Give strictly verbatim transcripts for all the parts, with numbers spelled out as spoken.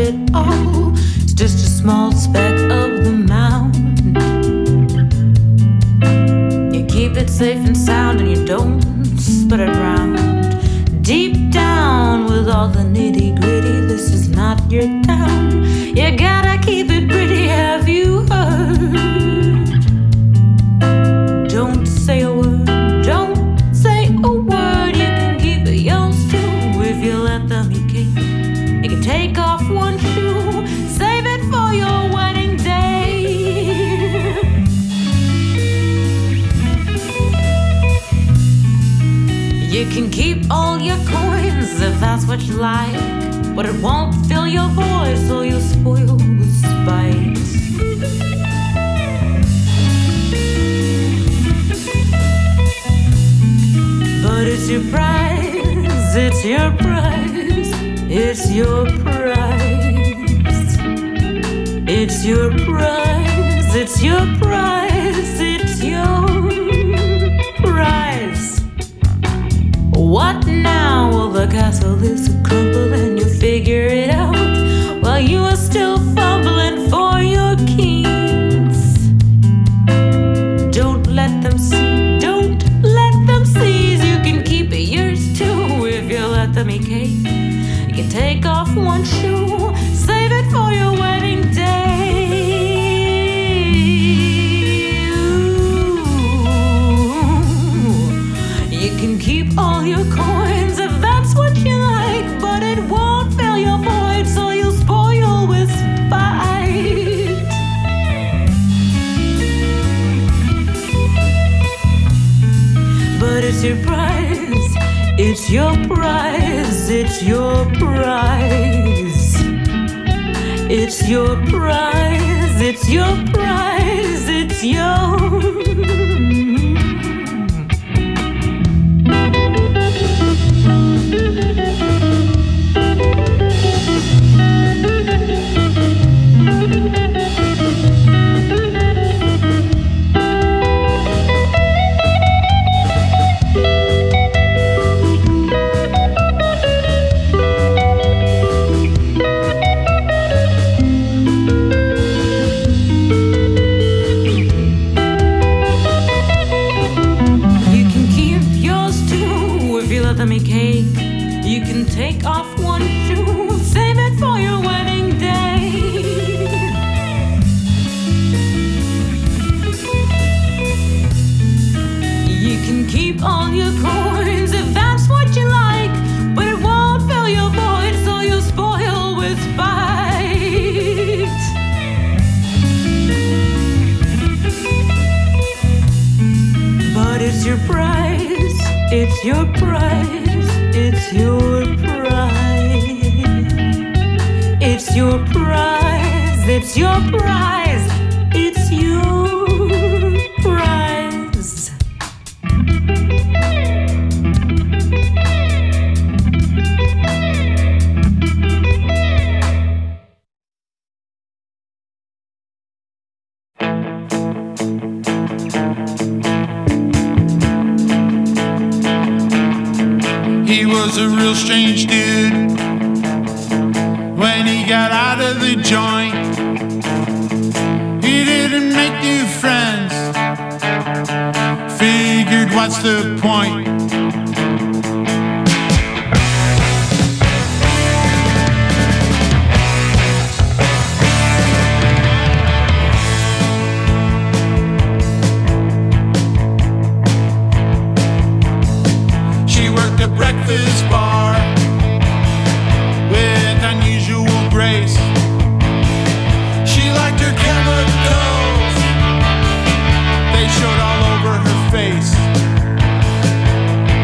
it all is just a small speck of the mountain. You keep it safe and sound and you don't spread it around. Deep down with all the nitty gritty, this is not your town. You gotta keep it pretty, have you heard? Don't say a word, don't say a word. You can keep it yours too if you let them. You can, you can take off one shoe, save it for your wedding day. You can keep all your coins if that's what you like, but it won't fill your voice or you'll spoil with spite. But it's your prize, it's your prize, it's your prize. It's your prize, it's your prize, it's your prize. What now? Well, the castle is crumbled and you figure it out while you are still fumbling for your keys. Don't let them see, don't let them seize. You can keep it yours too if you let them eat cake. You can take off one shoe, save it for your wedding day. Ooh. You can keep all your coins if that's what you like, but it won't fill your void, so you'll spoil with spite. But it's your prize, it's your prize, it's your prize. It's your prize, it's your prize, it's your. You can take off one shoe, save it for your wedding day. You can keep all your coins if that's what you like, but it won't fill your void, so you'll spoil with spite. But it's your prize, it's your prize. It's your prize, it's your prize, it's your prize, it's your prize. He was a real strange dude when he got out of the joint. He didn't make new friends, figured what's the point? Breakfast bar with unusual grace. She liked her chemicals, they showed all over her face.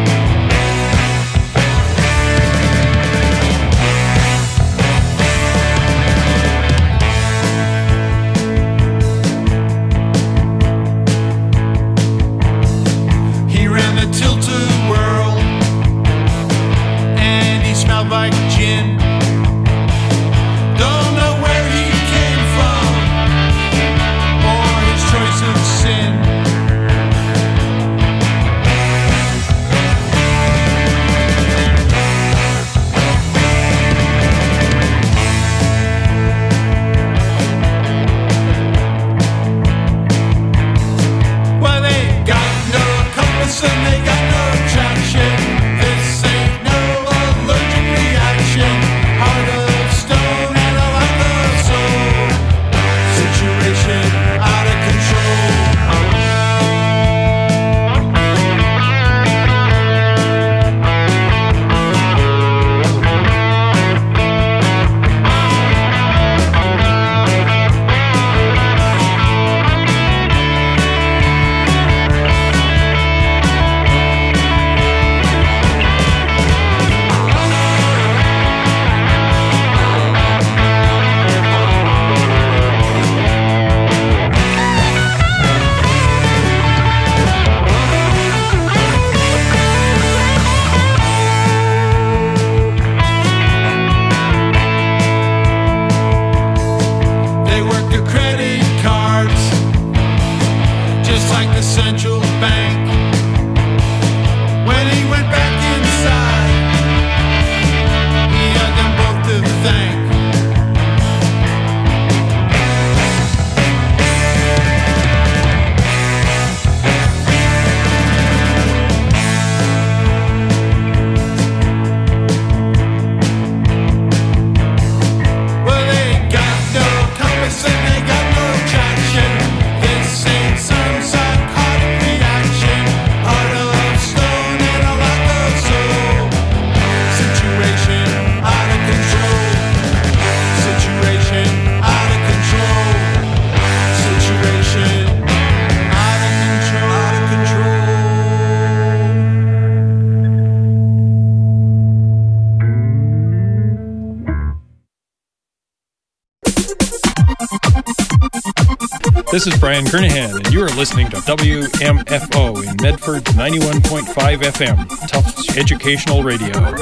This is Brian Kernahan, and you are listening to W M F O in Medford's ninety-one point five F M, Tufts Educational Radio.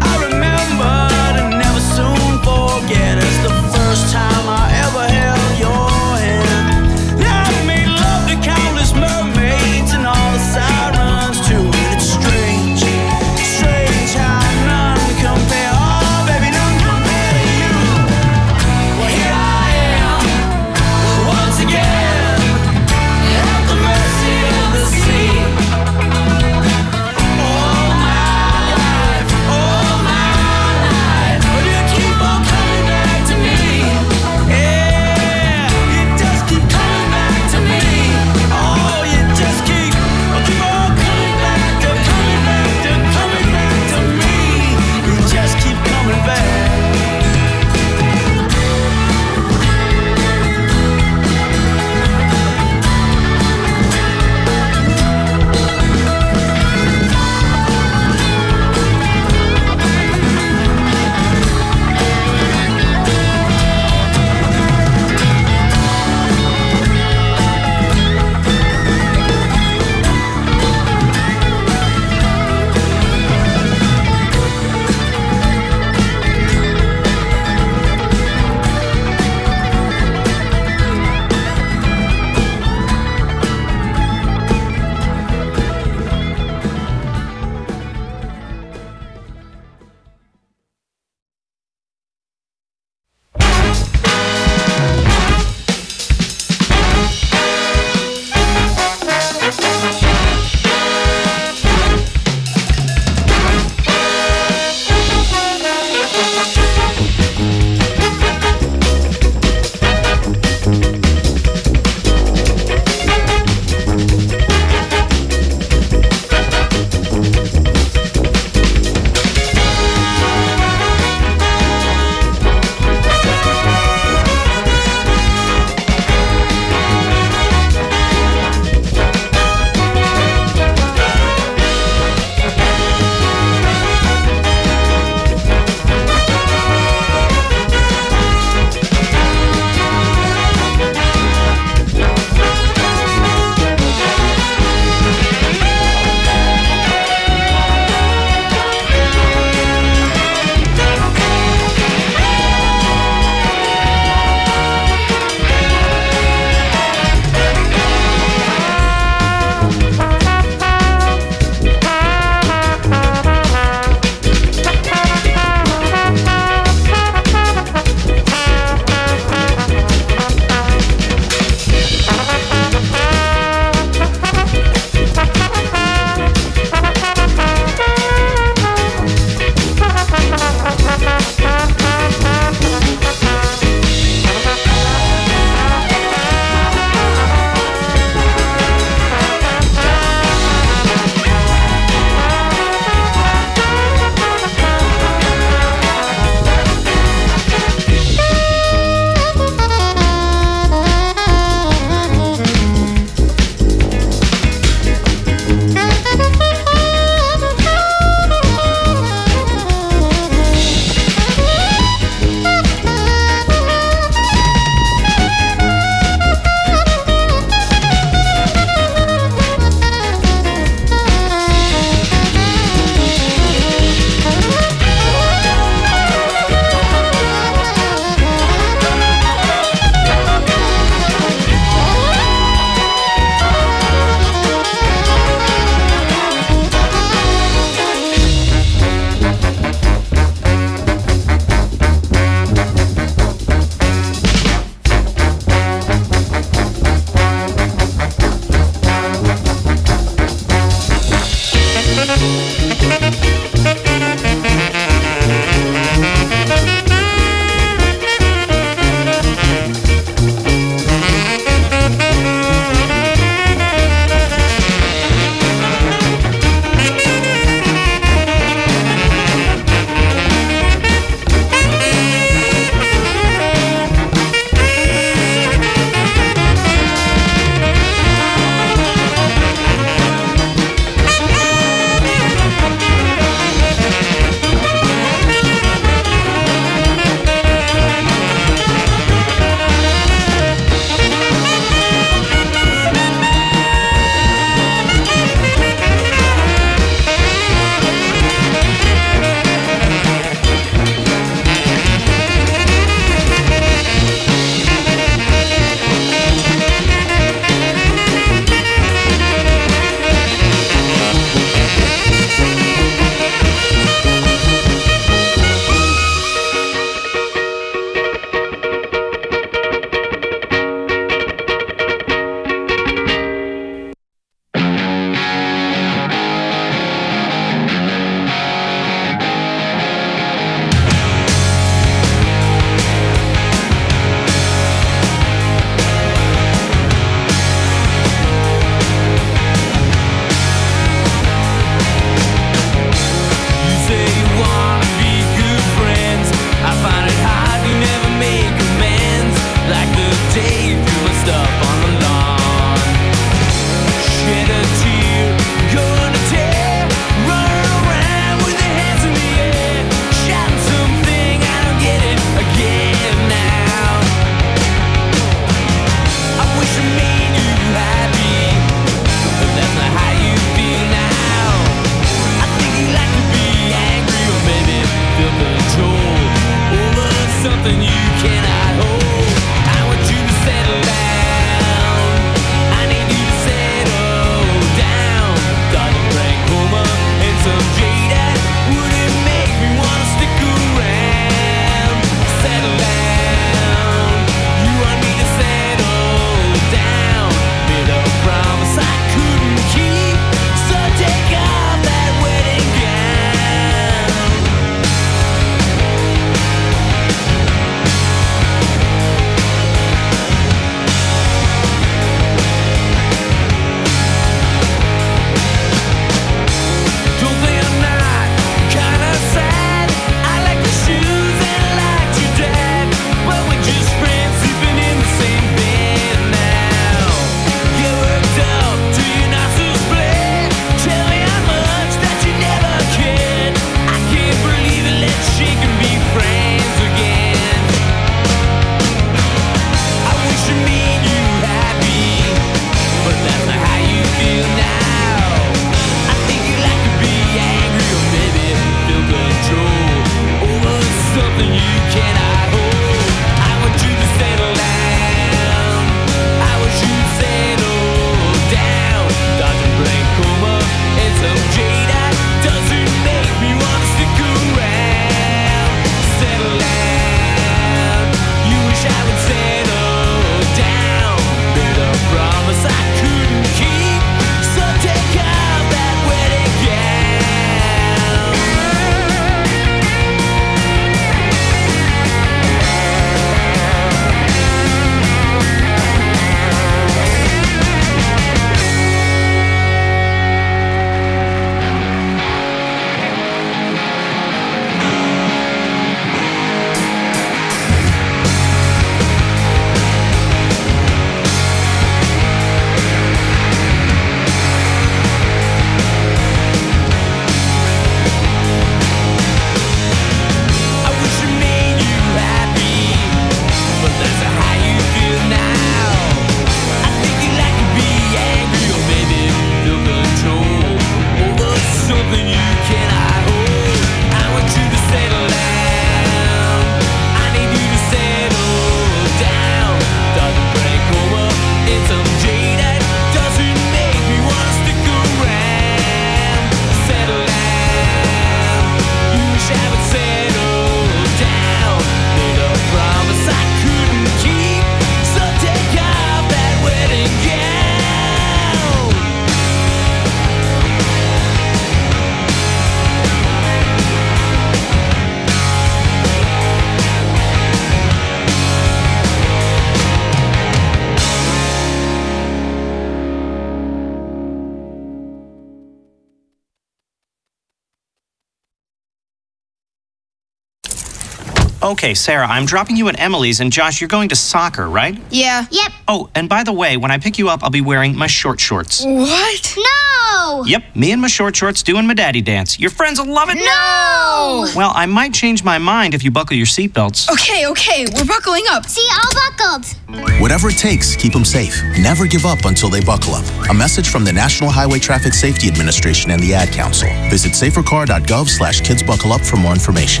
Okay, Sarah, I'm dropping you at Emily's, and Josh, you're going to soccer, right? Yeah. Yep. Oh, and by the way, when I pick you up, I'll be wearing my short shorts. What? No! Yep, me and my short shorts doing my daddy dance. Your friends will love it. No! Well, I might change my mind if you buckle your seatbelts. Okay, okay, we're buckling up. See, all buckled. Whatever it takes, keep them safe. Never give up until they buckle up. A message from the National Highway Traffic Safety Administration and the Ad Council. Visit safercar.gov slash kids buckle up for more information.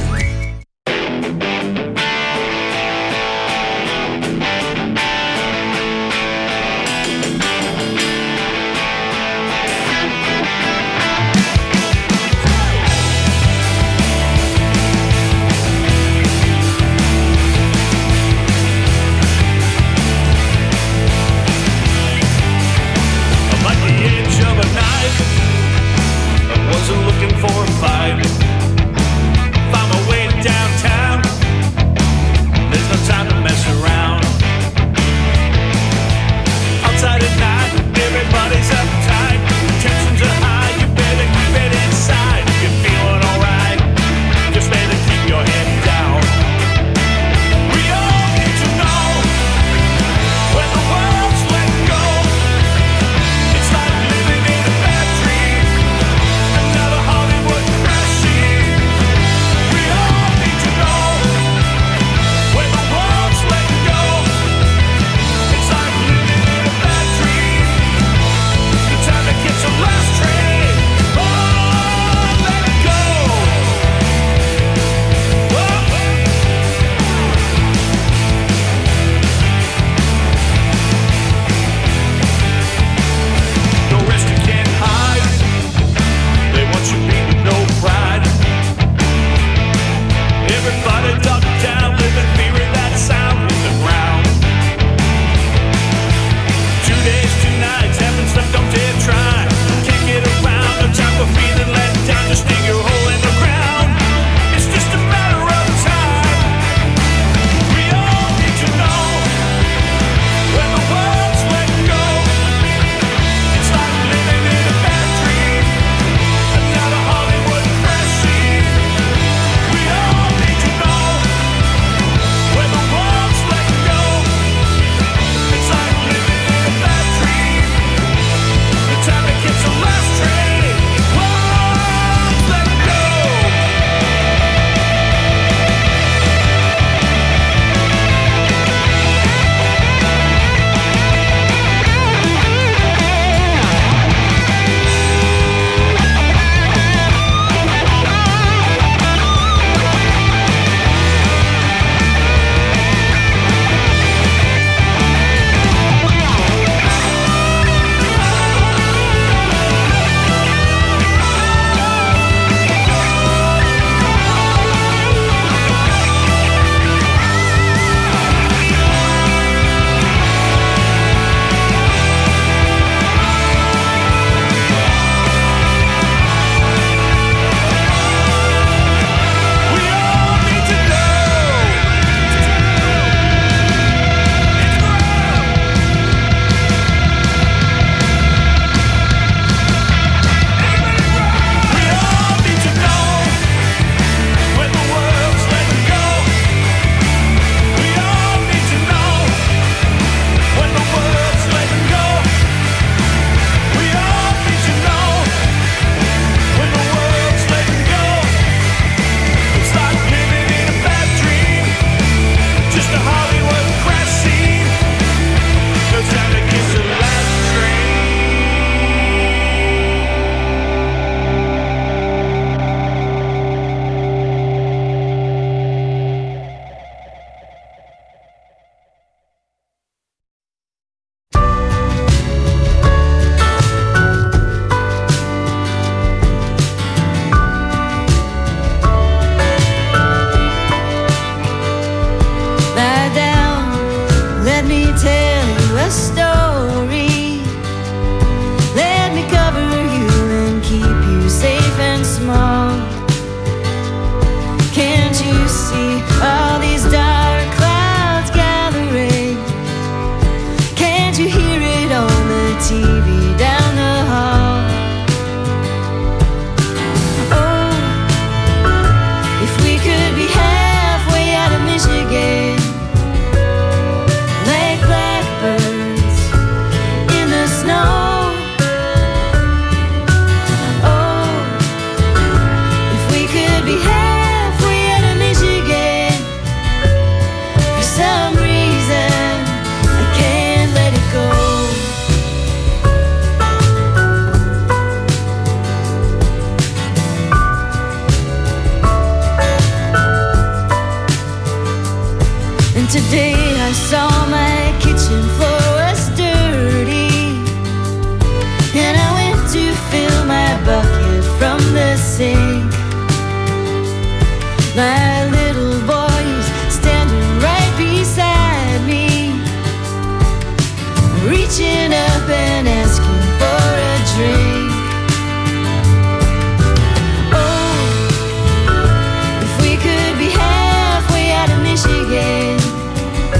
Wasn't looking for a fight. Found my way day I saw my kitchen floor was dirty, and I went to fill my bucket from the sink. My little boy is standing right beside me, reaching up and asking for a drink. Oh, if we could be halfway out of Michigan,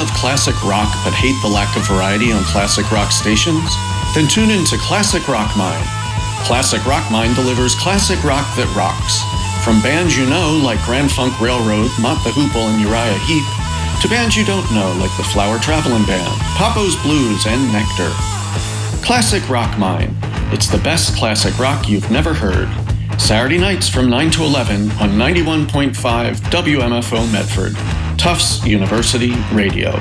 love classic rock but hate the lack of variety on classic rock stations? Then tune in to Classic Rock Mine. Classic Rock Mine delivers classic rock that rocks. From bands you know like Grand Funk Railroad, Mott the Hoople, and Uriah Heep, to bands you don't know like the Flower Traveling Band, Papo's Blues, and Nectar. Classic Rock Mine. It's the best classic rock you've never heard. Saturday nights from nine to eleven on ninety-one point five W M F O Medford, Tufts University Radio.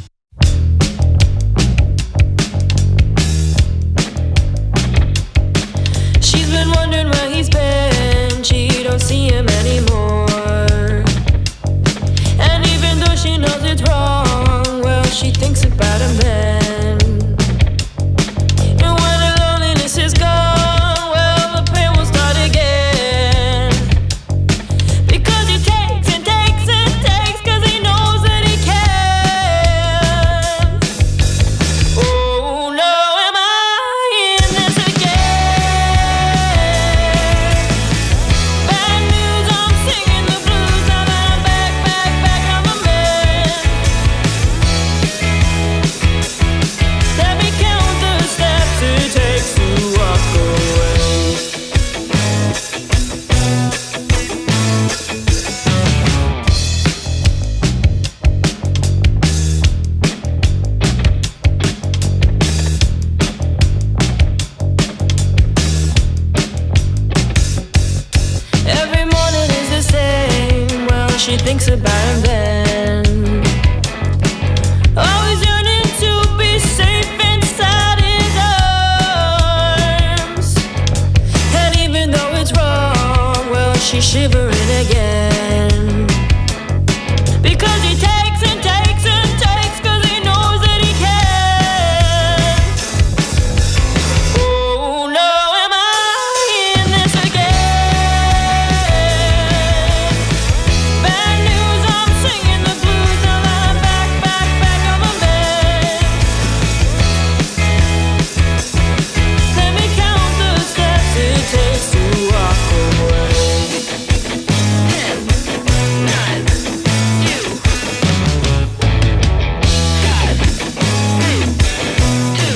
She's been wondering where he's been. She don't see him anymore. And even though she knows it's wrong, well, she thinks about him then. And when the loneliness is gone, well, the pain will start again. Because he takes and takes and takes, cause he knows that he can. Oh no, am I in this again? Bad news, I'm singing the blues. Now that I'm back, back, back, I'm a man. Let me count the steps it takes to walk away. Every morning is the same. Well, she thinks about him then. Always yearning to be safe inside his arms. And even though it's wrong, well, she's shivering again. Because he takes and takes and takes, cause he knows that he can. Oh no, am I in this again? Bad news, I'm singing the blues. Now that I'm back, back, back, I'm a man. Let me count the steps it takes to walk away. Ten, nine, you, five, three, two.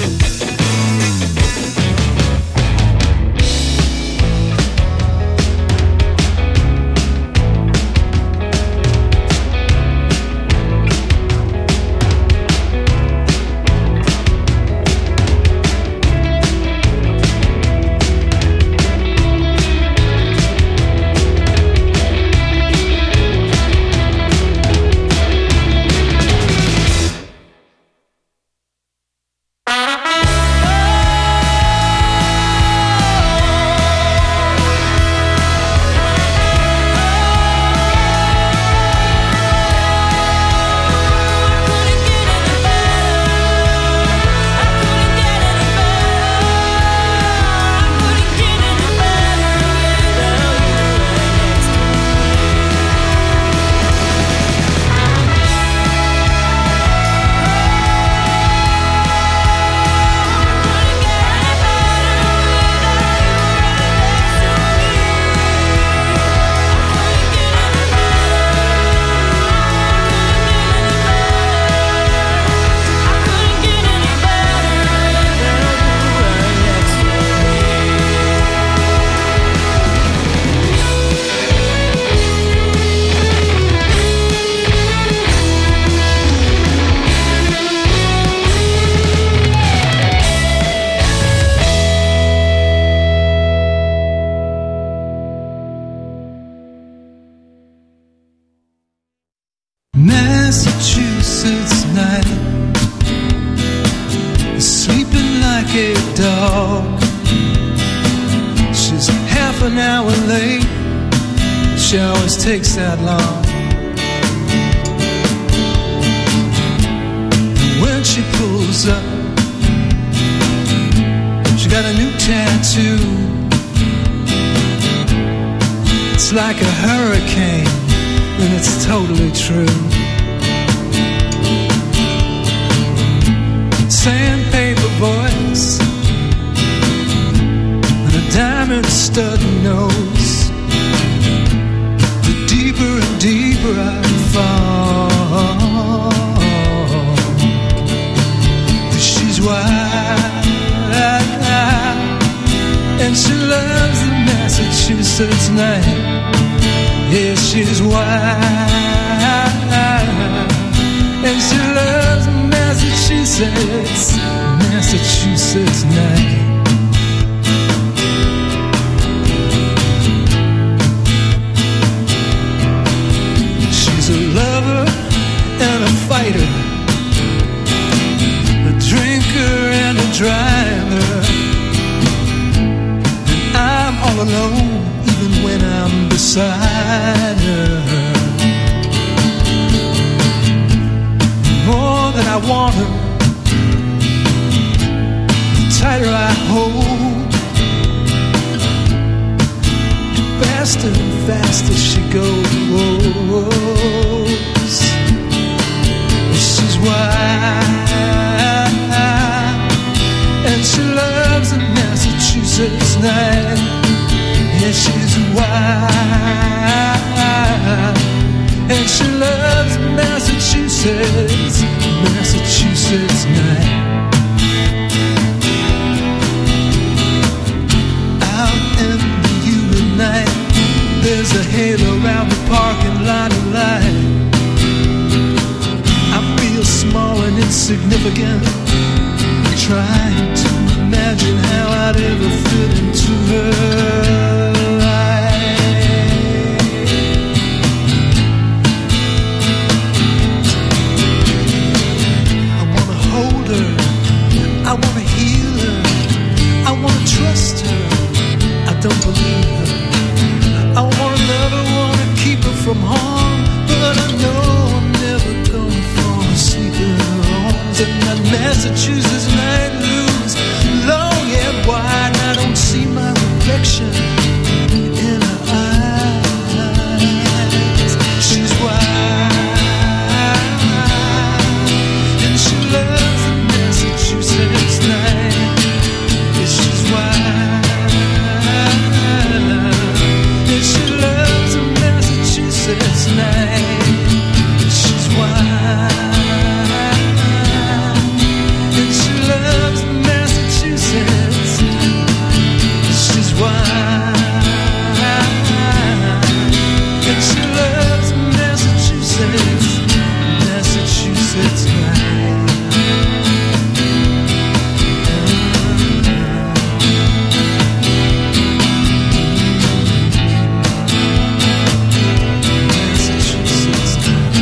Massachusetts night, sleeping like a dog. She's half an hour late. She always takes that long. When she pulls up, she got a new tattoo. It's like a hurricane, and it's totally true. Sandpaper voice and a diamond stud nose. The deeper and deeper I fall, night. Yeah, she's wild, and she loves Massachusetts, Massachusetts night. She's a lover and a fighter, a drinker and a driver, and I'm all alone even when I'm beside her. More than I want her, the tighter I hold, faster and faster she goes. She's wild, and she loves a Massachusetts night. Yeah, she's wild, and she loves Massachusetts, Massachusetts night. Out in the humid night, there's a halo around the parking lot of light. I feel small and insignificant, trying to imagine how I'd ever fit into her life. I wanna hold her, I wanna heal her, I wanna trust her, I don't believe her. I wanna love her, wanna keep her from harm, but I know I'm never gonna fall asleep in her arms. And that Massachusetts night looms long and wide, and I don't see my reflection in her eyes. She's wild, and she loves the Massachusetts night. Yeah, she's wild, and she loves the Massachusetts night. She's wild, and she loves Massachusetts. She's wild, and she loves Massachusetts, Massachusetts night. Massachusetts night.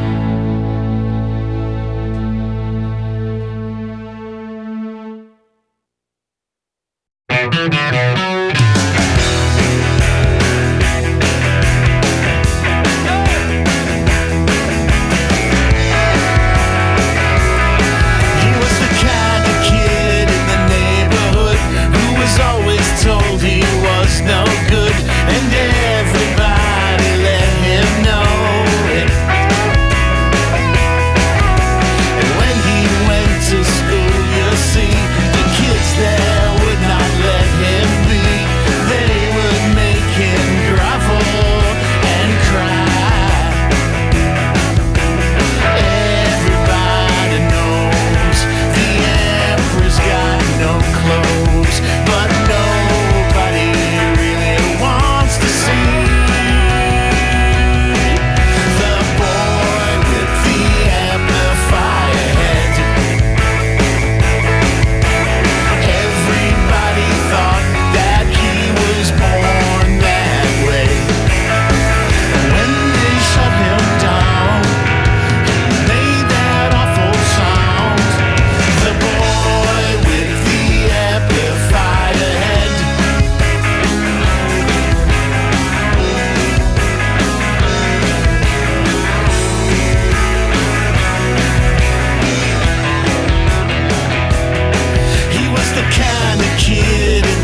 He was the kind of kid in the neighborhood who was always told he was no good, and everybody let him know it. And when he went to school, you see, the kids there would not let him be. They would make him grovel and cry. Everybody knows the emperor's got no clothes, but nobody really wants to see the boy with the amplifier head. Everybody thought that he was born that way. When they shut him down, he made that awful sound. The boy with the amplifier head. He was the kind of kid